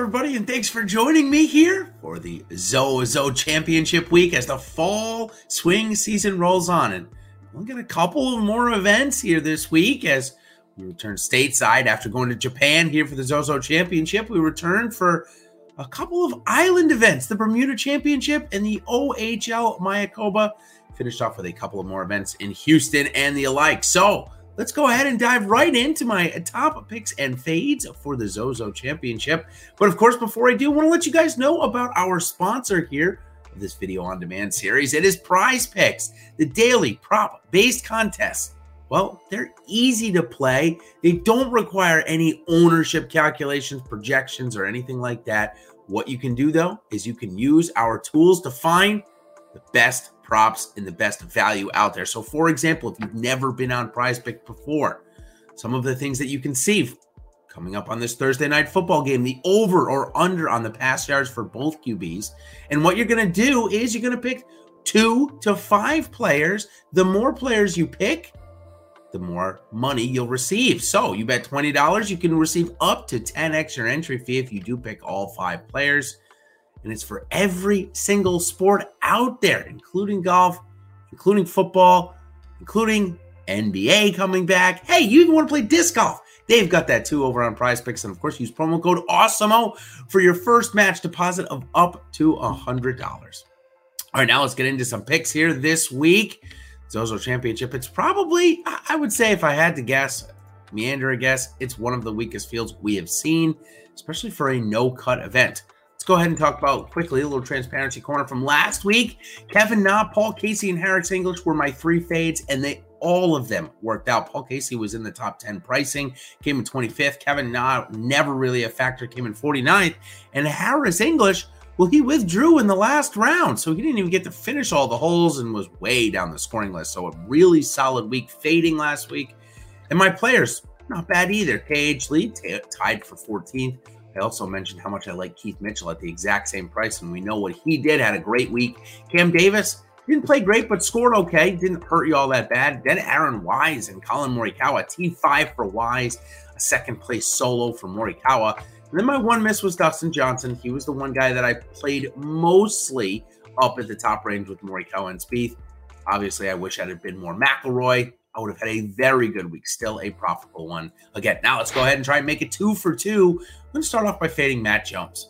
everybody, and thanks for joining me here for the Zozo Championship Week as the fall swing season rolls on. And we'll get a couple of more events here this week as we return stateside after going to Japan here for the Zozo Championship. We return for a couple of island events, the Bermuda Championship and the OHL Mayakoba. Finished off with a couple of more events in Houston and the alike. So let's go ahead and dive right into my top picks and fades for the Zozo Championship. But of course, before I do, I want to let you guys know about our sponsor here of this video on demand series. It is Prize Picks, the daily prop-based contests. Well, they're easy to play. They don't require any ownership calculations, projections, or anything like that. What you can do, though, is you can use our tools to find the best props and the best value out there. So, for example, if you've never been on Prize Pick before, some of the things that you can see coming up on this Thursday night football game, the over or under on the pass yards for both QBs. And what you're going to do is you're going to pick 2 to 5 players. The more players you pick, the more money you'll receive. So you bet $20, you can receive up to 10x your entry fee if you do pick all 5 players. And it's for every single sport out there, including golf, including football, including NBA coming back. Hey, you even want to play disc golf? They've got that too over on Prize Picks. And of course, use promo code AWESOMO for your first match deposit of up to $100. All right, now let's get into some picks here this week. Zozo Championship. It's probably, I would say, if I had to guess, meander a guess, it's one of the weakest fields we have seen, especially for a no-cut event. Let's go ahead and talk about quickly a little transparency corner from last week. Kevin Na, Paul Casey, and Harris English were my 3 fades, and all of them worked out. Paul Casey was in the top 10 pricing, came in 25th. Kevin Na, never really a factor, came in 49th. And Harris English, well, he withdrew in the last round, so he didn't even get to finish all the holes and was way down the scoring list. So a really solid week fading last week. And my players, not bad either. KH Lee tied for 14th. I also mentioned how much I like Keith Mitchell at the exact same price, and we know what he did. Had a great week. Cam Davis didn't play great, but scored okay. Didn't hurt you all that bad. Then Aaron Wise and Colin Morikawa. T5 for Wise. A second place solo for Morikawa. And then my one miss was Dustin Johnson. He was the one guy that I played mostly up at the top range with Morikawa and Spieth. Obviously, I wish I had been more McIlroy. I would have had a very good week. Still a profitable one. Again, now let's go ahead and try and make it 2 for 2. I'm going to start off by fading Matt Jones.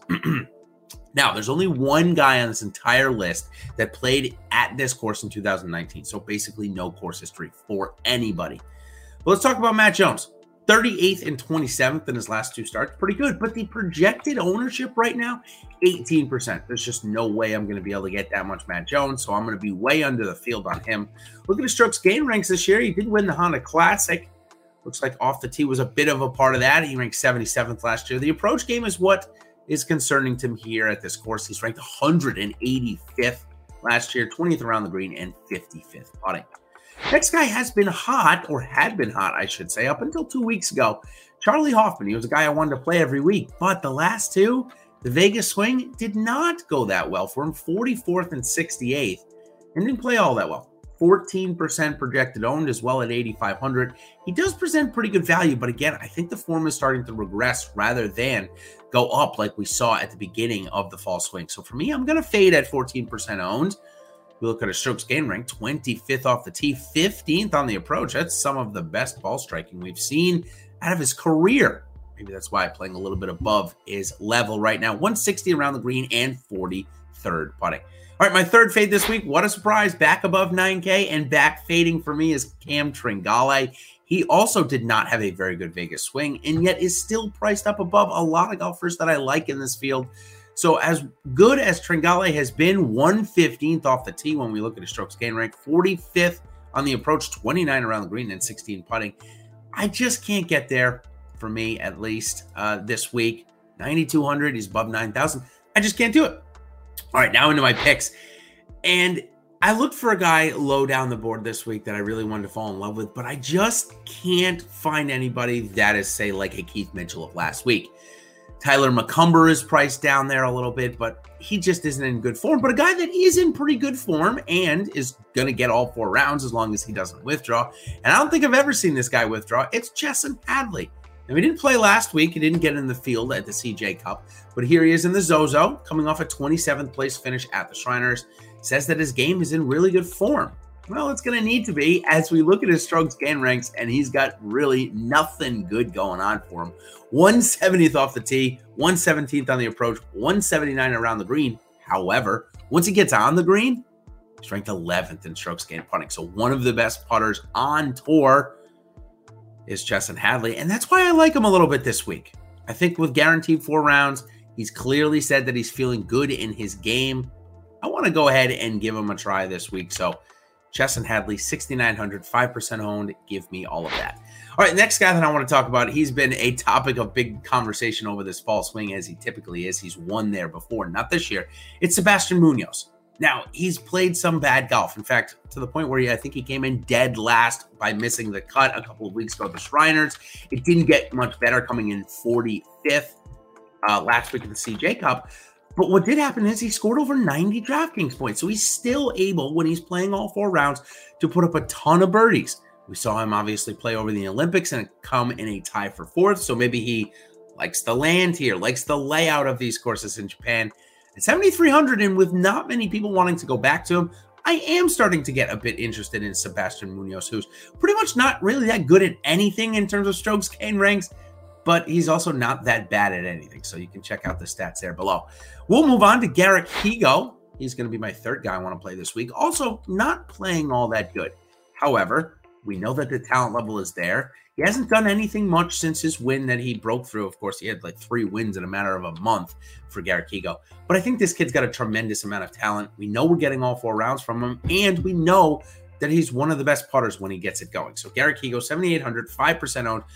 Now, there's only one guy on this entire list that played at this course in 2019. So basically no course history for anybody. But let's talk about Matt Jones. 38th and 27th in his last 2 starts. Pretty good. But the projected ownership right now, 18%. There's just no way I'm going to be able to get that much Matt Jones. So I'm going to be way under the field on him. Look at his strokes gain ranks this year. He did win the Honda Classic. Looks like off the tee was a bit of a part of that. He ranked 77th last year. The approach game is what is concerning to him here at this course. He's ranked 185th last year, 20th around the green, and 55th putting. Next guy has been hot, or had been hot, I should say, up until 2 weeks ago. Charlie Hoffman. He was a guy I wanted to play every week. But the last 2, the Vegas swing did not go that well for him. 44th and 68th. And didn't play all that well. 14% projected owned as well at 8,500. He does present pretty good value. But again, I think the form is starting to regress rather than go up like we saw at the beginning of the fall swing. So for me, I'm going to fade at 14% owned. We look at a strokes gain rank, 25th off the tee, 15th on the approach. That's some of the best ball striking we've seen out of his career. Maybe that's why I'm playing a little bit above his level right now. 160 around the green and 43rd putting. All right, my third fade this week. What a surprise. Back above 9K and back fading for me is Cam Tringale. He also did not have a very good Vegas swing and yet is still priced up above a lot of golfers that I like in this field. So as good as Tringale has been, 115th off the tee when we look at his strokes gain rank, 45th on the approach, 29 around the green, and 16 putting. I just can't get there for me, at least this week. 9,200, he's above 9,000. I just can't do it. All right, now into my picks. And I looked for a guy low down the board this week that I really wanted to fall in love with, but I just can't find anybody that is, say, like a Keith Mitchell of last week. Tyler McCumber is priced down there a little bit, but he just isn't in good form. But a guy that is in pretty good form and is going to get all 4 rounds as long as he doesn't withdraw. And I don't think I've ever seen this guy withdraw. It's Jason Hadley. And he didn't play last week. He didn't get in the field at the CJ Cup. But here he is in the Zozo, coming off a 27th place finish at the Shriners. Says that his game is in really good form. Well, it's going to need to be as we look at his strokes gain ranks, and he's got really nothing good going on for him. 170th off the tee, 117th on the approach, 179 around the green. However, once he gets on the green, he's ranked 11th in strokes gained putting. So one of the best putters on tour is Chesson Hadley, and that's why I like him a little bit this week. I think with guaranteed 4 rounds, he's clearly said that he's feeling good in his game. I want to go ahead and give him a try this week. So Chesson Hadley, 6,900, 5% owned. Give me all of that. All right, next guy that I want to talk about, he's been a topic of big conversation over this fall swing, as he typically is. He's won there before, not this year. It's Sebastian Munoz. Now, he's played some bad golf. In fact, to the point where I think he came in dead last by missing the cut a couple of weeks ago at the Shriners. It didn't get much better, coming in 45th last week at the CJ Cup. But what did happen is he scored over 90 DraftKings points. So he's still able, when he's playing all 4 rounds, to put up a ton of birdies. We saw him obviously play over the Olympics and come in a tie for 4th. So maybe he likes the land here, likes the layout of these courses in Japan. At 7,300, and with not many people wanting to go back to him, I am starting to get a bit interested in Sebastian Munoz, who's pretty much not really that good at anything in terms of strokes gained ranks, but he's also not that bad at anything. So you can check out the stats there below. We'll move on to Garrick Higgo. He's going to be my 3rd guy I want to play this week. Also, not playing all that good. However, we know that the talent level is there. He hasn't done anything much since his win that he broke through. Of course, he had like 3 wins in a matter of a month for Garrick Higgo. But I think this kid's got a tremendous amount of talent. We know we're getting all 4 rounds from him, and we know that he's one of the best putters when he gets it going. So Garrick Higgo, 7,800, 5% owned.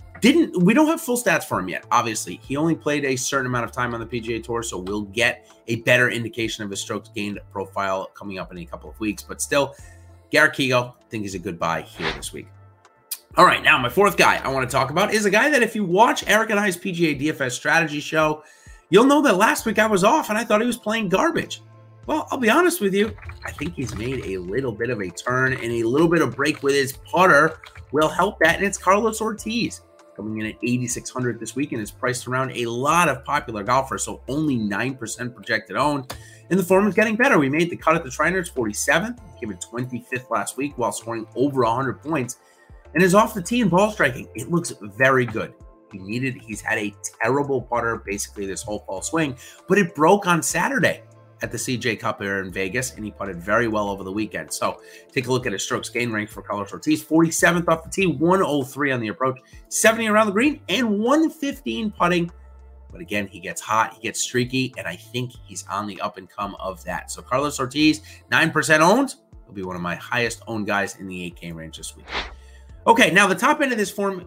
We don't have full stats for him yet. Obviously, he only played a certain amount of time on the PGA Tour, so we'll get a better indication of his strokes gained profile coming up in a couple of weeks. But still, Garrick Higgo, I think he's a good buy here this week. All right, now my 4th guy I want to talk about is a guy that if you watch Eric and I's PGA DFS strategy show, you'll know that last week I was off and I thought he was playing garbage. Well, I'll be honest with you. I think he's made a little bit of a turn, and a little bit of break with his putter will help that, and it's Carlos Ortiz. Coming in at 8,600 this week and is priced around a lot of popular golfers, so only 9% projected owned. And the form is getting better. We made the cut at the Shriners, 47th. Came in 25th last week while scoring over 100 points. And his off the tee and ball striking, it looks very good. He's had a terrible putter basically this whole fall swing, but it broke on Saturday at the CJ Cup here in Vegas, and he putted very well over the weekend. So take a look at his strokes gain rank for Carlos Ortiz. 47th off the tee, 103 on the approach, 70 around the green, and 115 putting. But again, he gets hot, he gets streaky, and I think he's on the up and come of that. So Carlos Ortiz, 9% owned. He'll be one of my highest owned guys in the 8K range this week. Okay, now the top end of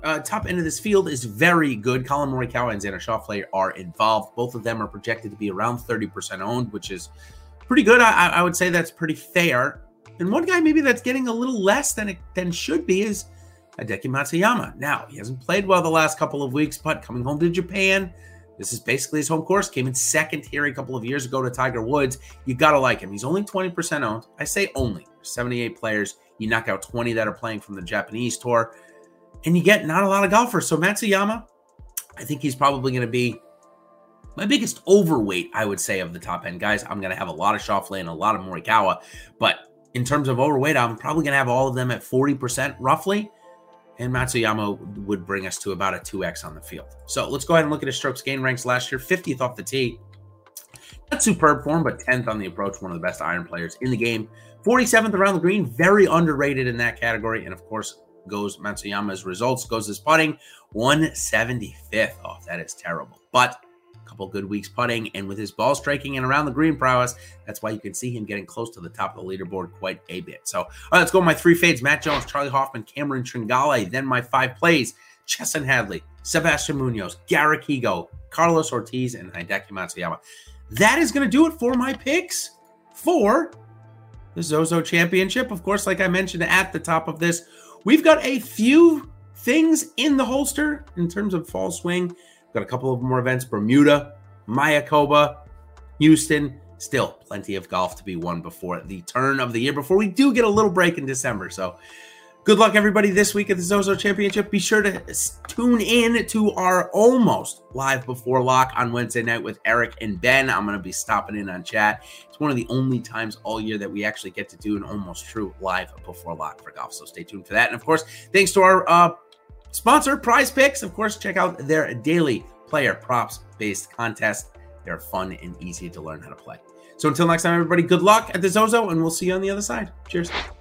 this field is very good. Colin Morikawa and Xander Schauffele are involved. Both of them are projected to be around 30% owned, which is pretty good. I would say that's pretty fair. And one guy maybe that's getting a little less than should be is Hideki Matsuyama. Now, he hasn't played well the last couple of weeks, but coming home to Japan, this is basically his home course. Came in 2nd here a couple of years ago to Tiger Woods. You got to like him. He's only 20% owned. I say only. 78 players. You knock out 20 that are playing from the Japanese tour, and you get not a lot of golfers. So Matsuyama, I think he's probably going to be my biggest overweight, I would say, of the top end guys. I'm going to have a lot of Schauffele and a lot of Morikawa, but in terms of overweight, I'm probably going to have all of them at 40% roughly, and Matsuyama would bring us to about a 2x on the field. So let's go ahead and look at his strokes gain ranks last year. 50th off the tee. Not superb form, but 10th on the approach, one of the best iron players in the game. 47th around the green, very underrated in that category. And of course, goes Matsuyama's results, goes his putting, 175th. Oh, that is terrible. But a couple good weeks putting, and with his ball striking and around the green prowess, that's why you can see him getting close to the top of the leaderboard quite a bit. So, all right, let's go with my 3 fades: Matt Jones, Charlie Hoffman, Cameron Tringale. Then my 5 plays: Chesson Hadley, Sebastian Munoz, Garrick Higgo, Carlos Ortiz, and Hideki Matsuyama. That is going to do it for my picks for the Zozo Championship. Of course, like I mentioned at the top of this, we've got a few things in the holster in terms of fall swing. We've got a couple of more events: Bermuda, Mayakoba, Houston. Still plenty of golf to be won before the turn of the year, before we do get a little break in December. So Good luck, everybody, this week at the Zozo Championship. Be sure to tune in to our almost live before lock on Wednesday night with Eric and Ben. I'm going to be stopping in on chat. It's one of the only times all year that we actually get to do an almost true live before lock for golf. So stay tuned for that. And of course, thanks to our sponsor, Prize Picks. Of course, check out their daily player props based contest. They're fun and easy to learn how to play. So until next time, everybody, good luck at the Zozo, and we'll see you on the other side. Cheers.